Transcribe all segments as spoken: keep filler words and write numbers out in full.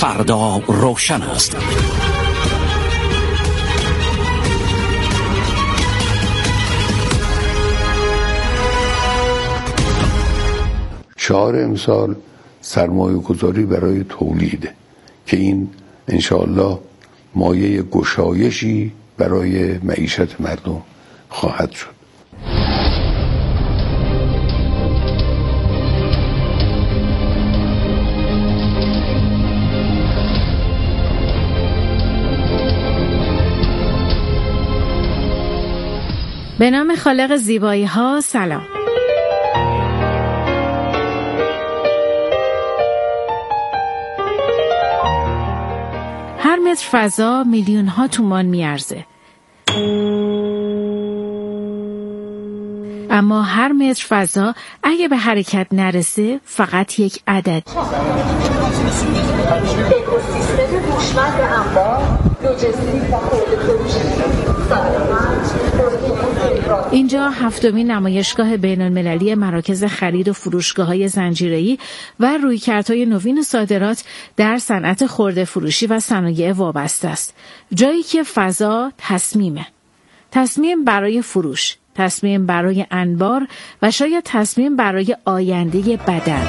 فردا روشن است. شعار امسال سرمایه گذاری برای تولیده که این انشاءالله مایه گشایشی برای معیشت مردم خواهد شد. به نام خالق زیبایی ها سلام. هر متر فضا میلیون ها تومان میارزه، اما هر متر فضا اگه به حرکت نرسه فقط یک عدد. اکوسیستم هوشمند انبار، لوجستیک و خرده فروشی. اینجا هفتمین نمایشگاه بین‌المللی مراکز خرید و فروشگاه‌های زنجیره‌ای و رویکردهای نوین صادرات در صنعت خرده فروشی و صنایع وابسته است. جایی که فضا تصمیمه. تصمیم برای فروش، تصمیم برای انبار و شاید تصمیم برای آینده بدن.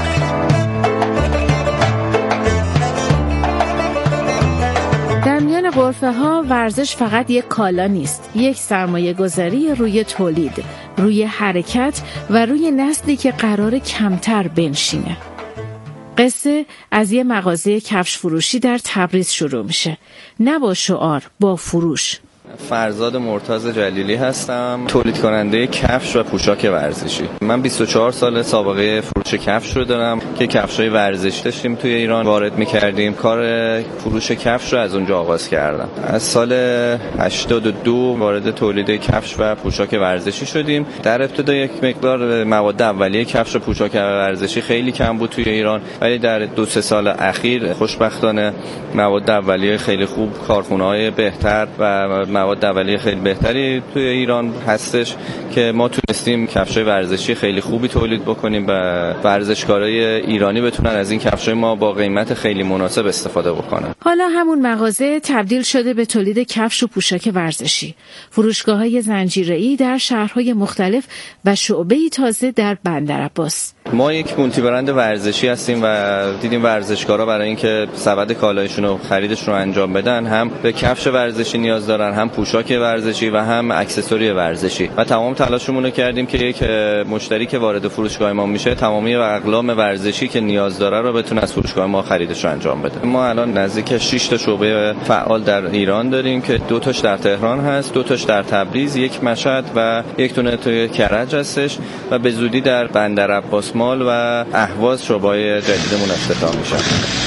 در میان غرفه ها ورزش فقط یک کالا نیست، یک سرمایه گذاری روی تولید، روی حرکت و روی نسلی که قرار کمتر بنشینه. قصه از یه مغازه کفش فروشی در تبریز شروع میشه، نه با شعار، با فروش. فرزاد مرتضی جلیلی هستم، تولید کننده کفش و پوشاک ورزشی. من بیست و چهار سال سابقه فروش کفش رو دارم که کفشای ورزشی داشتیم توی ایران وارد می‌کردیم. کار فروش کفش رو از اونجا آغاز کردم. از سال هشتاد و دو وارد تولید کفش و پوشاک ورزشی شدیم. در ابتدا یک مقدار مواد اولیه کفش و پوشاک ورزشی خیلی کم بود توی ایران، ولی در دو سه سال اخیر خوشبختانه مواد اولیه خیلی خوب، کارخونه‌های بهتر و مواد اولیه خیلی بهتری توی ایران هستش که ما تونستیم کفشای ورزشی خیلی خوبی تولید بکنیم و ورزشکارای ایرانی بتونن از این کفشای ما با قیمت خیلی مناسب استفاده بکنن. حالا همون مغازه تبدیل شده به تولید کفش و پوشاک ورزشی، فروشگاه‌های زنجیره‌ای در شهرهای مختلف و شعبه‌ای تازه در بندرعباس. ما یک مولتی برند ورزشی هستیم و دیدیم ورزشکارا برای اینکه سبد کالایشون و خریدشون رو انجام بدن هم به کفش ورزشی نیاز دارن، هم پوشاک ورزشی و هم اکسسوری ورزشی و تمام تلاشمون رو کردیم که یک مشتری که وارد فروشگاه ما میشه تمامی اقلام ورزشی که نیاز داره رو بتونه از فروشگاه ما خریدش رو انجام بده. ما الان نزدیک شش تا شعبه فعال در ایران داریم که دو تاش در تهران هست، دو تاش در تبریز، یک مشهد و یک تونه توی کرج هستش و به زودی در بندرعباس مال و اهواز شعبه‌های جدیدمون افتتاح میشه.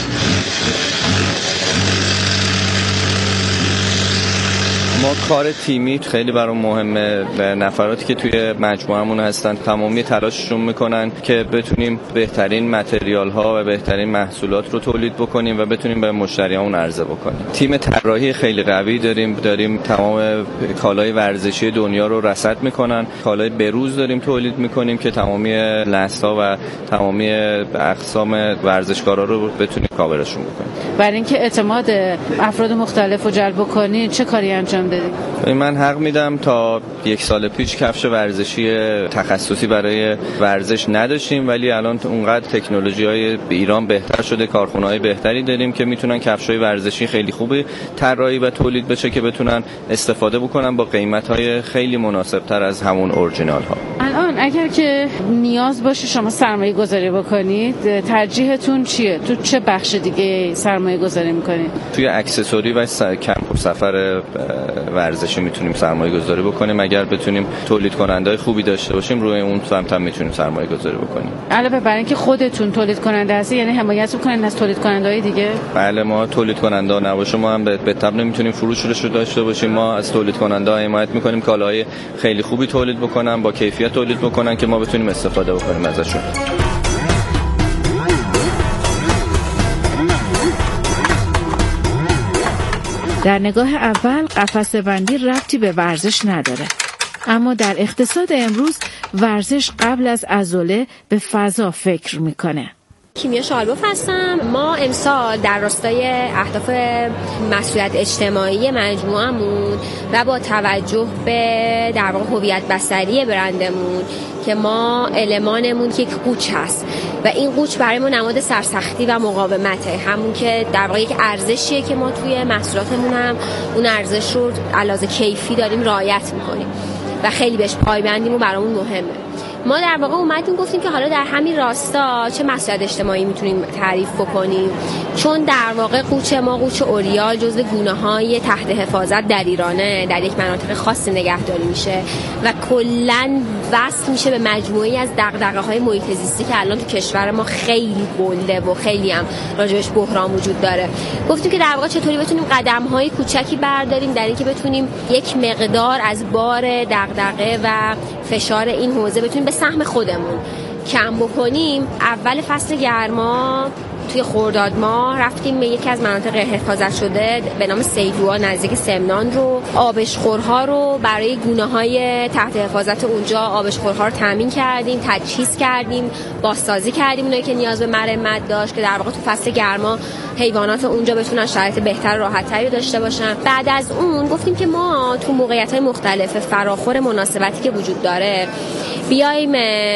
ما کار تیمی خیلی برام مهمه. نفراتی که توی مجموعهمون هستن تمامی تلاششون میکنن که بتونیم بهترین متریال ها و بهترین محصولات رو تولید بکنیم و بتونیم به مشتریامون عرضه بکنیم. تیم طراحی خیلی قوی داریم داریم تمام کالای ورزشی دنیا رو رصد میکنن. کالای بروز داریم تولید میکنیم که تمامی لست‌ها و تمامی اقسام ورزشکارا رو بتونیم کاورشون بکنیم. برای اینکه اعتماد افراد مختلف رو جلب کنید چه کاری انجام دادید؟ من حق میدم تا یک سال پیش کفش ورزشی تخصصی برای ورزش نداشتیم، ولی الان اونقدر تکنولوژی‌های ایران بهتر شده، کارخونه‌های بهتری داریم که میتونن کفش‌های ورزشی خیلی خوبی طراحی و تولید بشه که بتونن استفاده بکنن با قیمت‌های خیلی مناسب‌تر از همون اورجینال‌ها. الان اگر که نیاز باشه شما سرمایه گذاری بکنید، ترجیحتون چیه؟ تو چه بخش دیگه سرمایه گذاری میکنید؟ توی اکسسوری و کمپ و سفر ورزشی میتونیم سرمایه گذاری بکنیم. اگر بتونیم تولید کننده خوبی داشته باشیم روی اون سمت هم میتونیم سرمایه گذاری بکنیم. علاوه بر اینکه خودتون تولید کننده هستید، یعنی حمایت میکنید از تولید کننده‌های دیگه؟ بله، ما تولید کننده ها نباشه ما هم به تبع نمیتونیم فروشش رو داشته باشیم. ما از تولید کننده ها حمایت میکنیم کالاهای خیلی خوبی تولید بکنن، با کیفیت تولید بکنن که ما بتونیم استفاده بکنیم ازشون. در نگاه اول قفسه بندی ربطی به ورزش نداره، اما در اقتصاد امروز ورزش قبل از عضله به فضا فکر میکنه. کیمیا شالباف هستم. ما امسال در راستای اهداف مسئولیت اجتماعی مجموعمون و با توجه به در واقع هویت بصری برندمون که ما المانمون که یک قوچ هست و این قوچ برای ما نماد سرسختی و مقاومته، همون که در واقع یک ارزشیه که ما توی محصولاتمون هم اون ارزش رو علاوه کیفی داریم رعایت میکنیم و خیلی بهش پایبندیم و برامون مهمه. ما در واقع اومدیم گفتیم که حالا در همین راستا چه مسئولیت اجتماعی میتونیم تعریف بکنیم، چون در واقع قوچ ما، قوچ اوریال، جزو گونه‌های تحت حفاظت در ایرانه، در یک مناطق خاصی نگهداری میشه و کلاً وصل میشه به مجموعه‌ای از دغدغه‌های محیط زیستی که الان تو کشور ما خیلی بلده و خیلی هم راجبش بحران وجود داره. گفتیم که در واقع چطوری بتونیم قدم‌های کوچکی برداریم در اینکه بتونیم یک مقدار از بار دغدغه و فشار این حوزه بتونیم به سهم خودمون کم بکنیم. اول فصل گرما توی خرداد ماه رفتیم به یکی از مناطق حفاظت شده به نام سیدوها نزدیک سمنان رو، آبشخورها رو برای گونه‌های تحت حفاظت اونجا آبشخورها رو تامین کردیم، تجهیز کردیم، بازسازی کردیم اونایی که نیاز به مرمت داشت که در واقع تو فصل گرما حیوانات اونجا بتونن شرایط بهتر و راحت‌تری داشته باشن. بعد از اون گفتیم که ما تو موقعیت‌های مختلف فراخور مناسبتی که وجود داره بیایم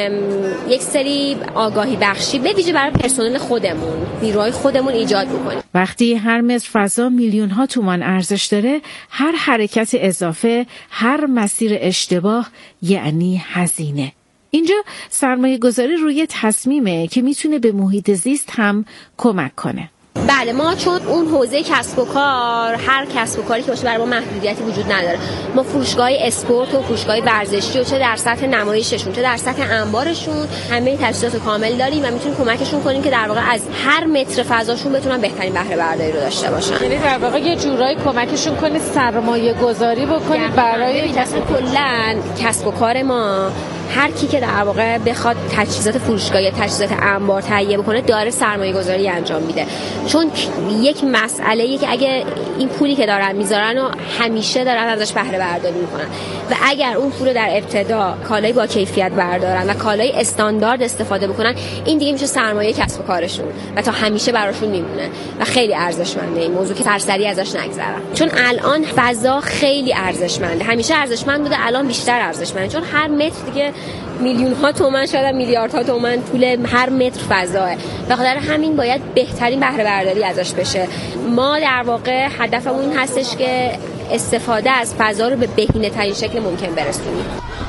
یک سری آگاهی بخشی به ویژه برای پرسنل خودمون، نیروهای خودمون ایجاد بکنیم. وقتی هر متر فضا میلیون ها تومان ارزش داره، هر حرکت اضافه، هر مسیر اشتباه یعنی هزینه. اینجا سرمایه گذاری روی تصمیمه که میتونه به محیط زیست هم کمک کنه. بله، ما چون اون حوزه کسب و کار، هر کسب و کاری که باشه برای ما محدودیتی وجود نداره. ما فروشگاه اسپورت و فروشگاه ورزشی و چه در سطح نمایششون چه در سطح انبارشون همه تجهیزات کامل داریم و میتونیم کمکشون کنیم که در واقع از هر متر فضاشون بتونن بهترین بهره برداری رو داشته باشن. یعنی در واقع یه جورایی کمکشون کنید سرمایه گذاری بکنید برای اصلا کلا کسب و کار ما. هر کی که در واقع بخواد تجهیزات فروشگاه یا تجهیزات انبار تهیه بکنه داره سرمایه گذاری انجام میده، چون یک مسئله ای که اگه این پولی که دارن میذارن و همیشه دارن ازش بهره برداری میکنن و اگر اون پول در ابتدا کالای با کیفیت بردارن و کالای استاندارد استفاده بکنن، این دیگه میشه سرمایه کسب و کارشون و تا همیشه براشون میمونه و خیلی ارزشمنده این موضوع که سرسری ازش نگذرن، چون الان فضا خیلی ارزشمنده، همیشه ارزشمند بوده، الان بیشتر ارزشمنده، چون هر متر دیگه میلیون ها تومان شاید میلیاردها تومان پول هر متر فضاه. به خاطر همین باید بهترین بهره برداری ازش بشه. ما در واقع هدفمون این هستش که استفاده از فضا رو به بهینه ترین شکل ممکن برسونیم.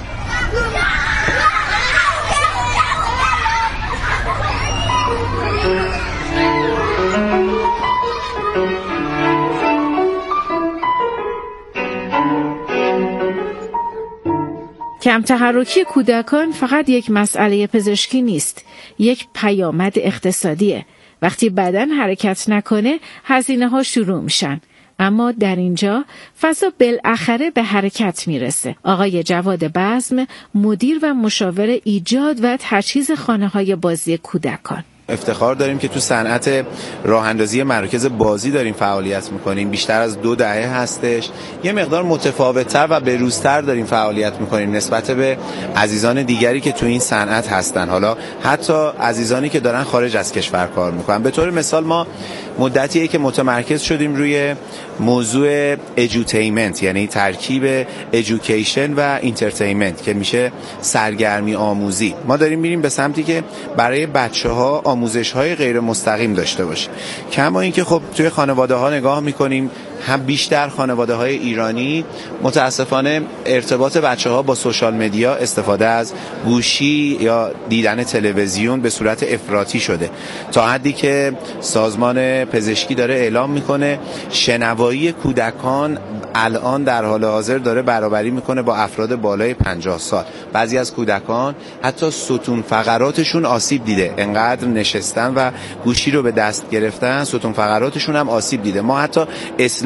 کم تحرکی کودکان فقط یک مسئله پزشکی نیست، یک پیامد اقتصادیه. وقتی بدن حرکت نکنه هزینه ها شروع میشن، اما در اینجا فضا بالاخره به حرکت میرسه. آقای جواد بزم، مدیر و مشاور ایجاد و تجهیز خانه‌های بازی کودکان: افتخار داریم که تو صنعت راه اندازی مراکز بازی داریم فعالیت میکنیم. بیشتر از دو دهه هستش. یه مقدار متفاوت‌تر و بروزتر داریم فعالیت میکنیم نسبت به عزیزان دیگری که تو این صنعت هستن، حالا حتی عزیزانی که دارن خارج از کشور کار میکنن. به طور مثال ما مدتیه که متمرکز شدیم روی موضوع ادوتیمنت، یعنی ترکیب ادویکیشن و اینترتینمنت که میشه سرگرمی آموزی. ما داریم میریم به سمتی که برای بچه‌ها آموزش‌های غیر مستقیم داشته باشیم. کما اینکه خب توی خانواده‌ها نگاه می‌کنیم، هم بیشتر خانواده‌های ایرانی متاسفانه ارتباط بچه‌ها با سوشال مدیا، استفاده از گوشی یا دیدن تلویزیون به صورت افراطی شده، تا حدی که سازمان پزشکی داره اعلام میکنه شنوایی کودکان الان در حال حاضر داره برابری میکنه با افراد بالای پنجاه سال. بعضی از کودکان حتی ستون فقراتشون آسیب دیده، انقدر نشستن و گوشی رو به دست گرفتن ستون فقراتشون هم آسیب دیده. ما حتی اصلاح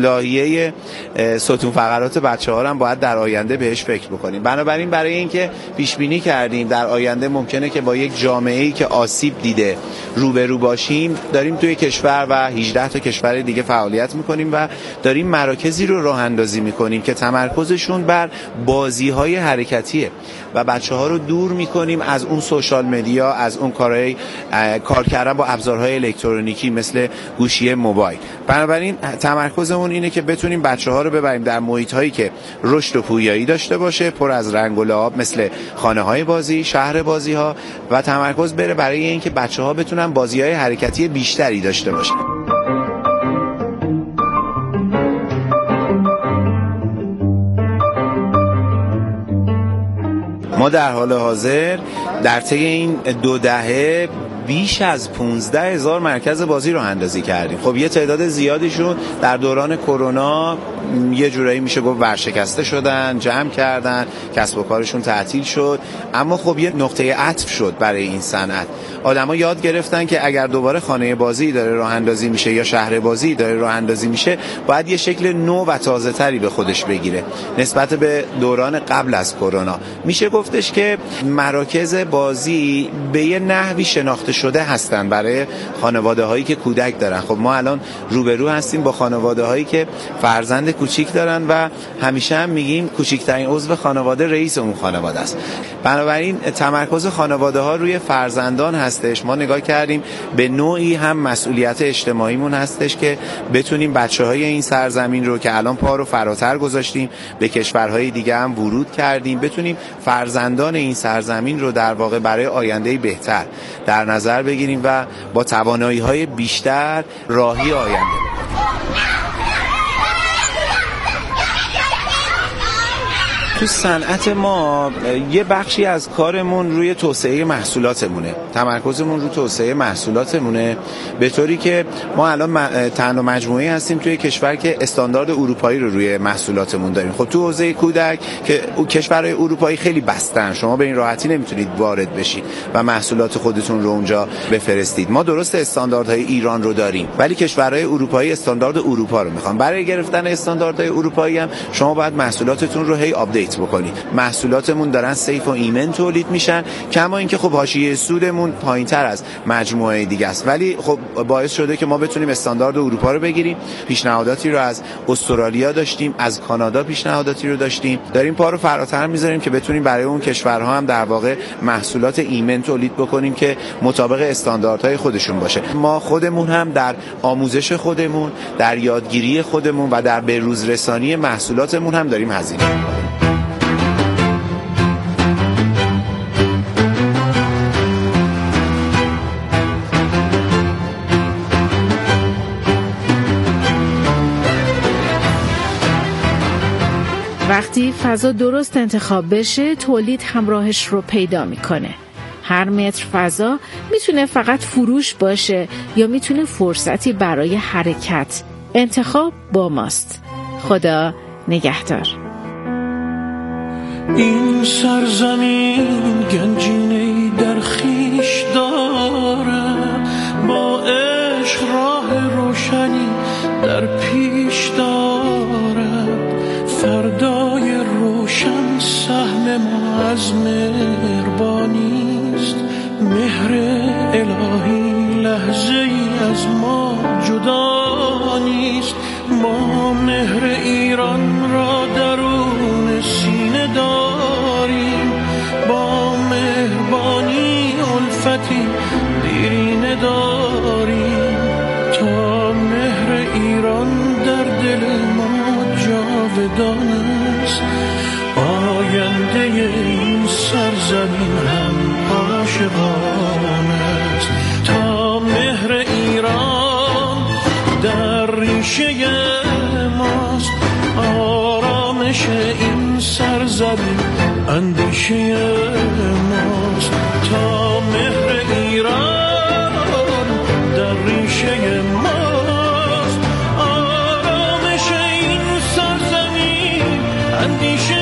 اصلاحیه ستون فقرات بچه‌ها هم باید در آینده بهش فکر بکنیم. بنابراین برای اینکه پیش بینی کردیم در آینده ممکنه که با یک جامعه‌ای که آسیب دیده روبرو باشیم، داریم توی کشور و هجده تا کشور دیگه فعالیت میکنیم و داریم مراکزی رو راه اندازی میکنیم که تمرکزشون بر بازی‌های حرکتیه و بچه‌ها رو دور میکنیم از اون سوشال مدیا، از اون کارهای کار کردن با ابزارهای الکترونیکی مثل گوشی موبایل. بنابراین تمرکزمون اینه که بتونیم بچه‌ها رو ببریم در محیط‌هایی که رشد و پویایی داشته باشه، پر از رنگ و لعاب مثل خانه‌های بازی، شهر بازی‌ها، و تمرکز بره برای اینکه بچه‌ها بتونن بازی‌های حرکتی بیشتری داشته باشن. ما در حال حاضر در طی این دو دهه بیش از پانزده هزار مرکز بازی رو اندازی کردیم. خب یه تعداد زیادیشون در دوران کرونا یه جورایی میشه گفت ورشکسته شدن، جمع کردن، کسب و کارشون تعطیل شد، اما خب یه نقطه عطف شد برای این صنعت. آدما یاد گرفتن که اگر دوباره خانه بازی داره راه اندازی میشه یا شهر بازی داره راه اندازی میشه، باید یه شکل نو و تازه تری به خودش بگیره نسبت به دوران قبل از کرونا. میشه گفتش که مراکز بازی به یه نحوی شناخته شده هستن برای خانواده هایی که کودک دارن. خب ما الان روبرو هستیم با خانواده هایی که فرزند کوچیک دارن و همیشه هم میگیم کوچکترین عضو خانواده رئیس اون خانواده است. بنابراین تمرکز خانواده ها روی فرزندان هستش. ما نگاه کردیم به نوعی هم مسئولیت اجتماعیمون هستش که بتونیم بچه‌های این سرزمین رو که الان پا رو فراتر گذاشتیم، به کشورهای دیگه هم ورود کردیم، بتونیم فرزندان این سرزمین رو در واقع برای آینده بهتر در نظر بگیریم و با توانایی‌های بیشتر راهی آینده تو صنعت ما یه بخشی از کارمون روی توسعه محصولاتمونه. تمرکزمون رو توسعه محصولاتمونه، به طوری که ما الان تنها مجموعه هستیم توی کشور که استاندارد اروپایی رو روی محصولاتمون داریم. خب تو حوزه کودک که کشورهای اروپایی خیلی بستن، شما به این راحتی نمیتونید وارد بشید و محصولات خودتون رو اونجا بفرستید. ما درست استانداردهای ایران رو داریم، ولی کشورهای اروپایی استاندارد اروپا رو میخوان. برای گرفتن استانداردهای اروپایی هم شما باید محصولاتتون رو هی آپدیت بکنید. محصولاتمون دارن سیف و ایمن تولید میشن، کما اینکه خب حاشیه سودمون پایینتر از مجموعه دیگه است، ولی خب باعث شده که ما بتونیم استاندارد اروپا رو بگیریم. پیشنهاداتی رو از استرالیا داشتیم، از کانادا پیشنهاداتی رو داشتیم، داریم پا رو فراتر میذاریم که بتونیم برای اون کشورها هم در واقع محصولات ایمن تولید بکنیم که مطابق استانداردهای خودشون باشه. ما خودمون هم در آموزش خودمون، در یادگیری خودمون و در بروز رسانی محصولاتمون هم داریم هزینه می‌کنیم. وقتی فضا درست انتخاب بشه، تولید همراهش رو پیدا میکنه. هر متر فضا میتونه فقط فروش باشه یا میتونه فرصتی برای حرکت. انتخاب با ماست. خدا نگهدار. این سرزمین گنجینه‌ای در خیش دارد، با عشق راه روشنی در پیش دارد. فردای روشن سهم ما از مهربانیست، مهر الهی لحظه ای از ما جدا نیست. ما مهر ایران را درون سینه داریم، با مهربانی الفتی دیرینه داریم، تا مهر ایران در دل ما جاودان است. آینده این سرزمین هم عاشقان است، تا مهر ایران در ریشه ماست. آرامش این سرزمین اندیشه ماست، تا مهر ایران در ریشه ماست. آرامش این سرزمین اندیشه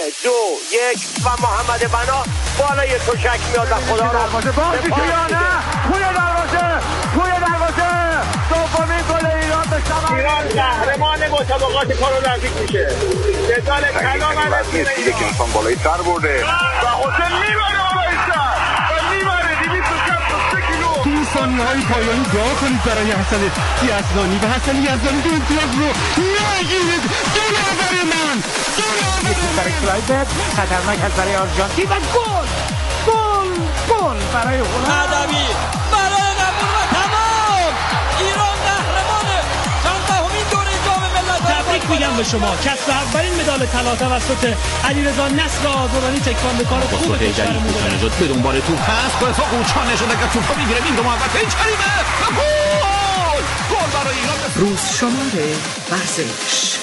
دو یک و محمد بنا بالای تشک میاد و خدا رو دروازه باز میشه یا نه؟ توی دروازه توی دروازه دومین گل ایران به ثمر ایران قهرمان مسابقات پارالمپیک میشه. جدال کلام علیه که انسان بالای سر برده و حسین میبره بالای سر و میبره دویست و شصت و سه کیلو. تو ثانیه‌های پایانی دعا کنید برای حسن یزدانی و حسن یزدانی دو امتیاز رو نگیرید. دو نفر من دو نفر برای کلایبت خطرناک هست برای آرژانتین و گل گل گل برای هلند. ادبی برای نبود و تمام. ایران قهرمانه. چندمین دوره جام ملت‌ها. تبریک میگم به شما. کسب اولین مدال طلا توسط علیرضا نصر آزادانی تکواندوکار خوب کشورمون بود. به دنبال توپ هست با اتفاق قوچان شده که توپو میگیره میره محوطه کریمه و گل گل برای ایران. روز شماره ورزش.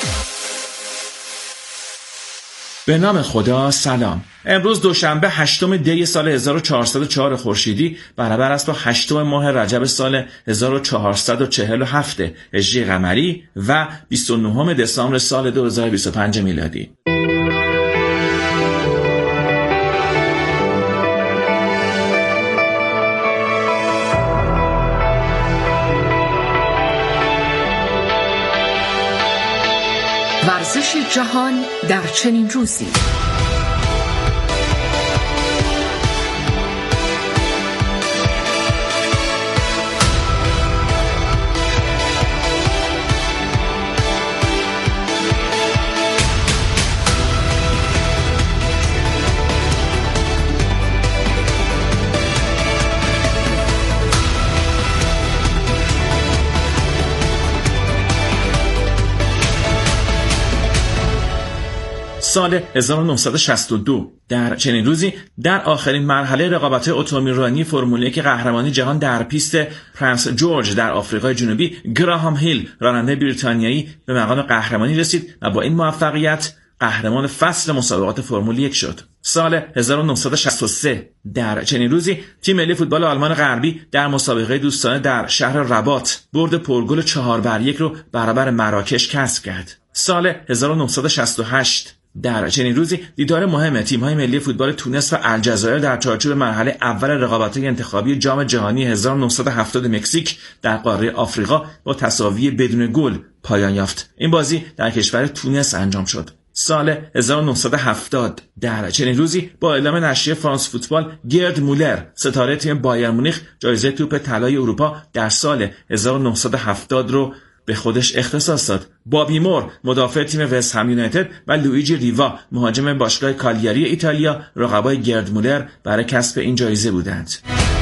به نام خدا. سلام. امروز دوشنبه هشتم دی سال هزار و چهارصد و چهار خورشیدی برابر است با هشتم ماه رجب سال هزار و چهارصد و چهل و هفت هجری قمری و بیست و نهم دسامبر سال دو هزار و بیست و پنج میلادی. ورزش جهان در چنین روزی. سال هزار و نهصد و شصت و دو در چنین روزی در آخرین مرحله رقابت‌های اتومبیل فرمول یک قهرمانی جهان در پیست پرنس جورج در آفریقای جنوبی، گراهام هیل راننده بریتانیایی به مقام قهرمانی رسید و با این موفقیت قهرمان فصل مسابقات فرمول یک شد. سال هزار و نهصد و شصت و سه در چنین روزی تیم ملی فوتبال آلمان غربی در مسابقه دوستانه در شهر رباط برد پرگل چهار بر یک رو برابر مراکش کسب کرد. سال هزار و نهصد و شصت و هشت در چنین روزی دیدار مهم تیم‌های ملی فوتبال تونس و الجزایر در چارچوب مرحله اول رقابت‌های انتخابی جام جهانی هزار و نهصد و هفتاد مکزیک در قاره آفریقا با تساوی بدون گل پایان یافت. این بازی در کشور تونس انجام شد. سال هزار و نهصد و هفتاد در چنین روزی با اعلام نشریه فرانس فوتبال، گرد مولر ستاره تیم بایر مونیخ جایزه توپ طلای اروپا در سال هزار و نهصد و هفتاد رو به خودش اختصاص داد. بابی مور مدافع تیم وست هم یونایتد و لویجی ریوا مهاجم باشگاه کالیاری ایتالیا رقبای گرد مولر برای کسب این جایزه بودند.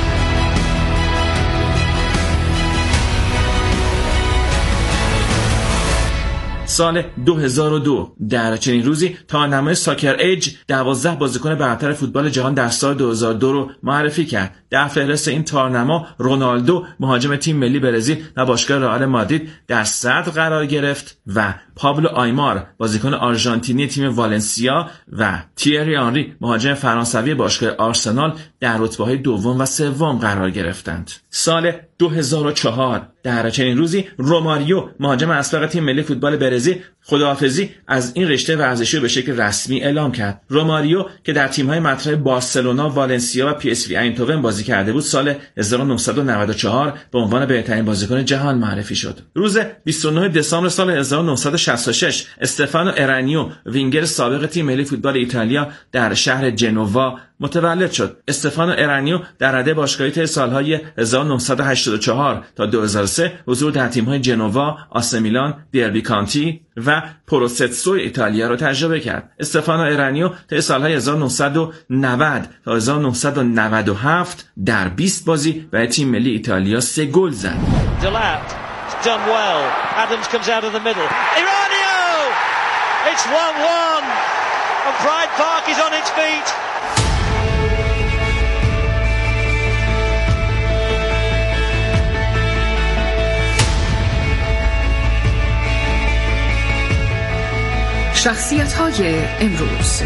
سال دو هزار و دو در چنین روزی تارنمای ساکر ایج دوازده بازیکن برتر فوتبال جهان در سال دو هزار و دو رو معرفی کرد. در فهرست این تارنما رونالدو مهاجم تیم ملی برزیل و باشگاه رئال مادرید در صدر قرار گرفت و پابلو آیمار بازیکن آرژانتینی تیم والنسیا و تیری آنری مهاجم فرانسوی باشگاه آرسنال در رتبه‌های دوم و سوم قرار گرفتند. سال دو هزار و چهار در چنین روزی روماریو مهاجم اسبق تیم ملی فوتبال برزیل خداحافظی از این رشته ورزشی رو به شکل رسمی اعلام کرد. روماریو که در تیم‌های مطرح بارسلونا، والنسیا و پی اس وی اینتوون بازی کرده بود، سال هزار و نهصد و نود و چهار به عنوان بهترین بازیکن جهان معرفی شد. روز بیست و نهم دسامبر سال هزار و نهصد و شصت و شش استفانو ارانیو وینگر سابق تیم ملی فوتبال ایتالیا در شهر جنوا متولد شد. استفانو ارانیو در رده باشگاهی طی سالهای هزار و نهصد و هشتاد و چهار تا دو هزار و سه حضور در تیم‌های جنوا، آسه میلان، دربی کانتی و پروستسو ایتالیا را تجربه کرد. استفانو ارانیو طی سالهای هزار و نهصد و نود تا هزار و نهصد و نود و هفت در بیست بازی برای تیم ملی ایتالیا سه گل زد. Done well. Adams comes out of the middle. Iranio! It's one one. And Pride Park is on its feet. شخصیت‌های امروز.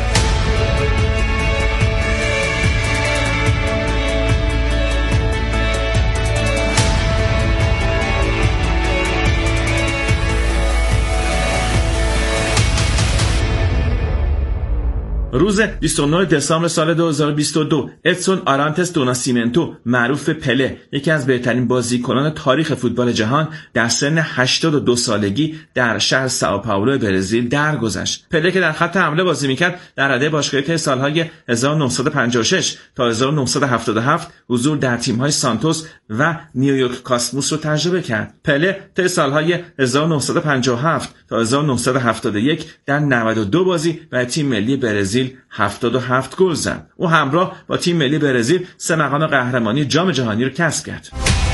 روز بیست و نه دسامبر سال دو هزار و بیست و دو ادسون آرانتس دو ناسیمنتو معروف به پله، یکی از بهترین بازیکنان تاریخ فوتبال جهان، در سن هشتاد و دو سالگی در شهر سائو پائولو برزیل درگذشت. پله که در خط حمله بازی میکرد در رده باشگاهی طی سالهای هزار و نهصد و پنجاه و شش تا هزار و نهصد و هفتاد و هفت حضور در تیم‌های سانتوس و نیویورک کاسموس رو تجربه کرد. پله طی سالهای هزار و نهصد و پنجاه و هفت تا هزار و نهصد و هفتاد و یک در نود و دو بازی برای تیم ملی برزیل هفتاد و هفت گل زد. او همراه با تیم ملی برزیل سه مقام قهرمانی جام جهانی را کسب کرد.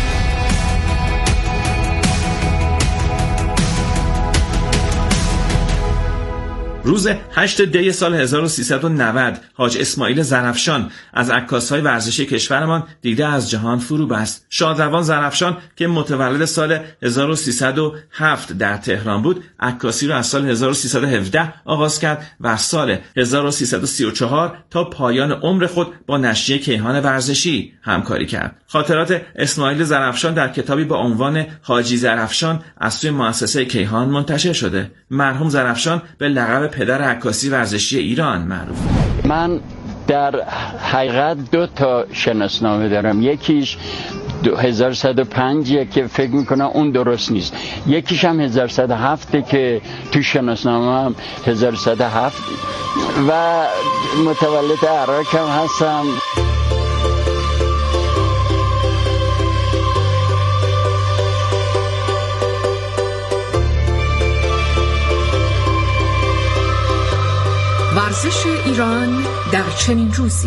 روز هشت دی سال هزار و سیصد و نود حاج اسماعیل زرفشان از عکاس‌های ورزشی کشورمان دیده از جهان فرو بست. شادروان زرفشان که متولد سال هزار و سیصد و هفت در تهران بود، عکاسی را از سال هزار و سیصد و هفده آغاز کرد و سال هزار و سیصد و سی و چهار تا پایان عمر خود با نشریه کیهان ورزشی همکاری کرد. خاطرات اسماعیل زرفشان در کتابی با عنوان حاجی زرفشان از سوی مؤسسه کیهان منتشر شده. مرحوم زرفشان به لقب پدر عکاسی ورزشی ایران معروف. من در حقیقت دو تا شناسنامه دارم. یکیش هزار و صد و پنج که فکر میکنم اون درست نیست، یکیش هم هزار و صد و هفت که تو شناسنامه هم هزار و صد و هفت و متولد عراق هم هستم. ورزش ایران در چنین روزی.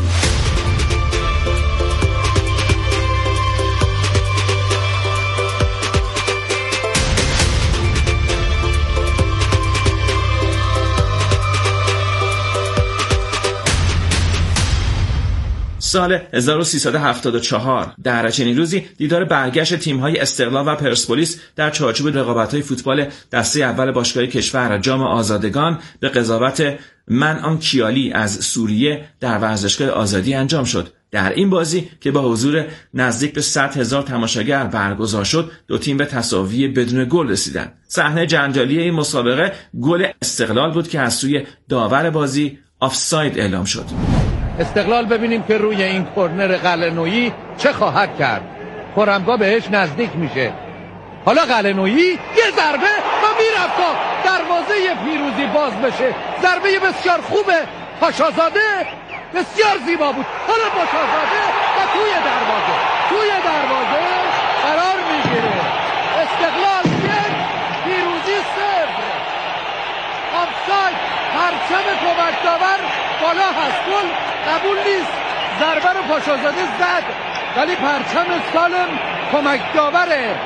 سال هزار و سیصد و هفتاد و چهار در چنین روزی دیدار برگشت تیم‌های استقلال و پرسپولیس در چارچوب رقابت‌های فوتبال دسته اول باشگاه کشور جام آزادگان به قضاوت منعان کیالی از سوریه در ورزشگاه آزادی انجام شد. در این بازی که با حضور نزدیک به صد هزار تماشاگر برگزار شد، دو تیم به تساوی بدون گل رسیدند. صحنه جنجالی این مسابقه گل استقلال بود که از سوی داور بازی آفساید اعلام شد. استقلال ببینیم که روی این کرنر قلعه‌نویی چه خواهد کرد. خرمگاه بهش نزدیک میشه. حالا قلعه‌نویی یه ضربه و میرفت تا دروازه پیروزی باز بشه. ضربه بسیار خوبه. پاشازاده بسیار زیبا بود. حالا پاشازاده و توی دروازه توی دروازه قرار میگیره. استقلال یک، پیروزی صفر. آفساید. پرچم کمک داور بالا هست. گل قبول نیست. ضربه رو پاشازاده زد ولی پرچم سالم کمک داور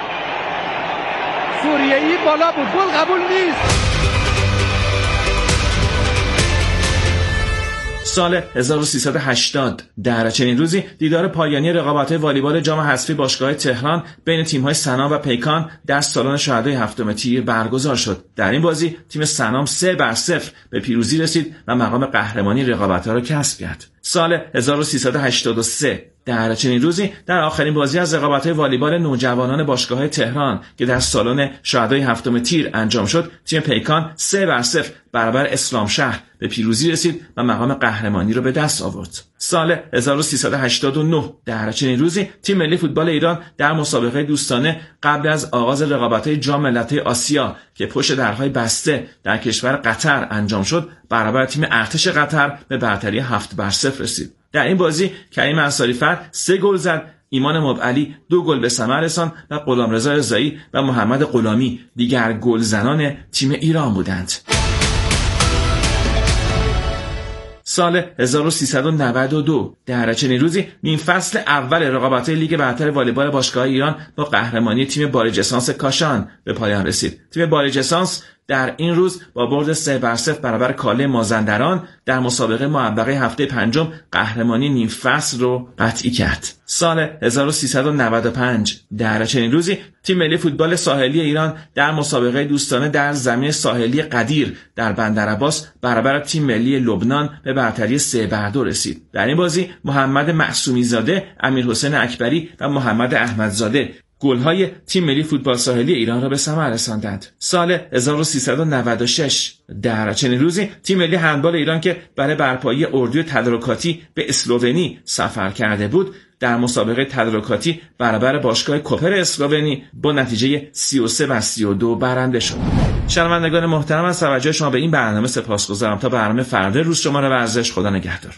سوریه‌ای بالا بود. گل قبول نیست. سال هزار و سیصد و هشتاد در چنین روزی دیدار پایانی رقابت‌های والیبال جام حذفی باشگاه تهران بین تیم‌های سنام و پیکان در سالن شهدای هفتم تیر برگزار شد. در این بازی تیم سنام سه بر صفر به پیروزی رسید و مقام قهرمانی رقابت‌ها را کسب کرد. سال هزار و سیصد و هشتاد و سه در چنین روزی در آخرین بازی از رقابت‌های والیبال نوجوانان باشگاه تهران که در سالن شهدای هفتم تیر انجام شد، تیم پیکان سه بر صفر برابر اسلام شهر به پیروزی رسید و مقام قهرمانی را به دست آورد. سال هزار و سیصد و هشتاد و نه در چنین روزی تیم ملی فوتبال ایران در مسابقه دوستانه قبل از آغاز رقابت‌های جام ملت‌های آسیا که پشت درهای بسته در کشور قطر انجام شد، برابر تیم ارتش قطر به برتری هفت بر صفر رسید. در این بازی کریم انصاری‌فر سه گل زد، ایمان مبعلی دو گل به ثمر رساند و غلامرضا رضایی و محمد غلامی دیگر گلزنان تیم ایران بودند. سال هزار و سیصد و نود و دو در چنین روزی نیم فصل اول رقابت‌های لیگ برتر والیبال باشگاه ایران با قهرمانی تیم باریجسانس کاشان به پایان رسید. تیم باریجسانس در این روز با برد سه بر صفر برابر کاله مازندران در مسابقه معوقه هفته پنجم قهرمانی نیم فصل رو قطعی کرد. سال هزار و سیصد و نود و پنج در چنین روزی تیم ملی فوتبال ساحلی ایران در مسابقه دوستانه در زمین ساحلی قدیر در بندرعباس برابر تیم ملی لبنان به برتری سه بر دو رسید. در این بازی محمد معصومی زاده، امیر حسین اکبری و محمد احمدزاده گل‌های تیم ملی فوتبال ساحلی ایران را به ثمر رساندند. سال هزار و سیصد و نود و شش در چنین روزی تیم ملی هندبال ایران که برای برپایی اردوی تدارکاتی به اسلوونی سفر کرده بود، در مسابقه تدارکاتی برابر باشگاه کوپر اسلوونی با نتیجه سی و سه و سی و دو برنده شد. شنوندگان محترم، از توجه شما به این برنامه سپاسگزارم. تا برنامه فردا روز شماره ورزش، خدا نگهدار.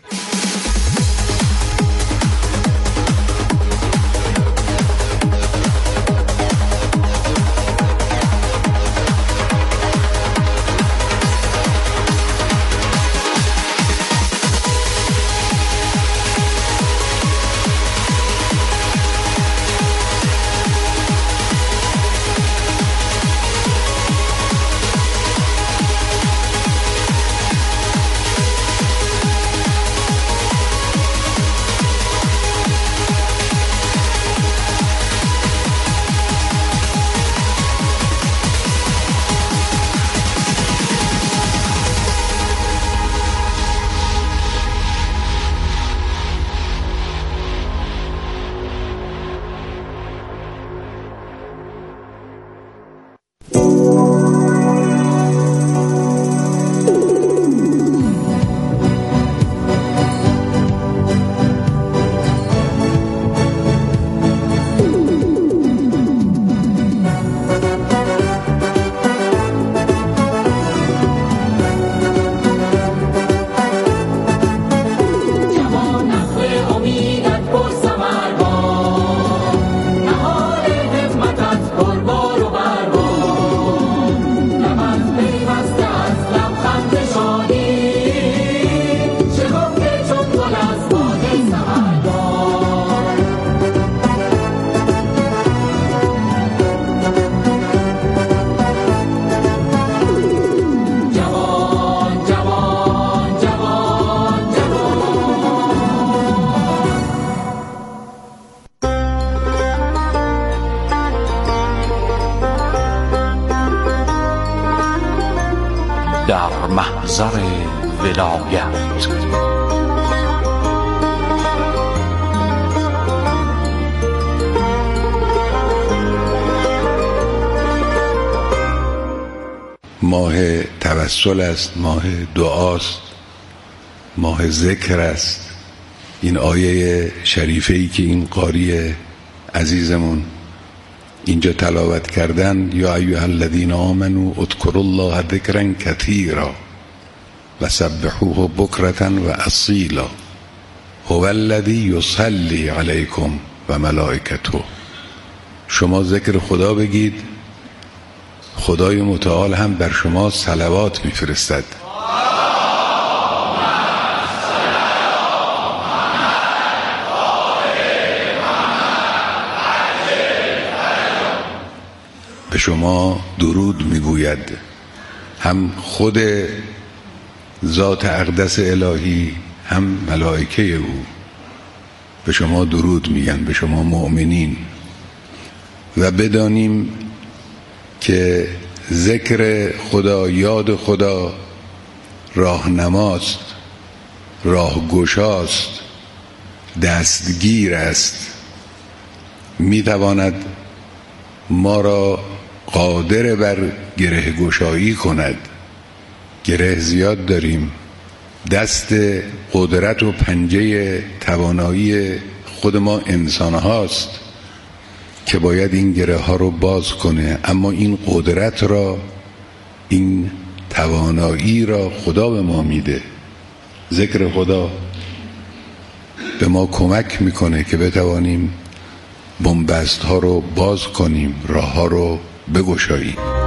در محضر ولایت. ماه توسل است، ماه دعاست، ماه ذکر است. این آیه شریفه‌ای که این قاری عزیزمون اینجا تلاوت کردن، یا ایها الذین آمنوا اذکروا الله ذکرا کثیرا و سبحوه بکرة و اصیلا هو الذی یصلی علیکم و ملائکته. شما ذکر خدا بگید، خدای متعال هم بر شما صلوات میفرستد. به شما درود میگوید، هم خود ذات اقدس الهی هم ملائکه او به شما درود میگن، به شما مؤمنین. و بدانیم که ذکر خدا، یاد خدا راهنماست، راهگشاست، دستگیر است، میتواند ما را قادر بر گره گشایی کند. گره زیاد داریم، دست قدرت و پنجه توانایی خود ما انسان هاست که باید این گره ها رو باز کنه، اما این قدرت را، این توانایی را خدا به ما میده. ذکر خدا به ما کمک میکنه که بتوانیم بنبست ها رو باز کنیم، راه ها رو بگشاییم.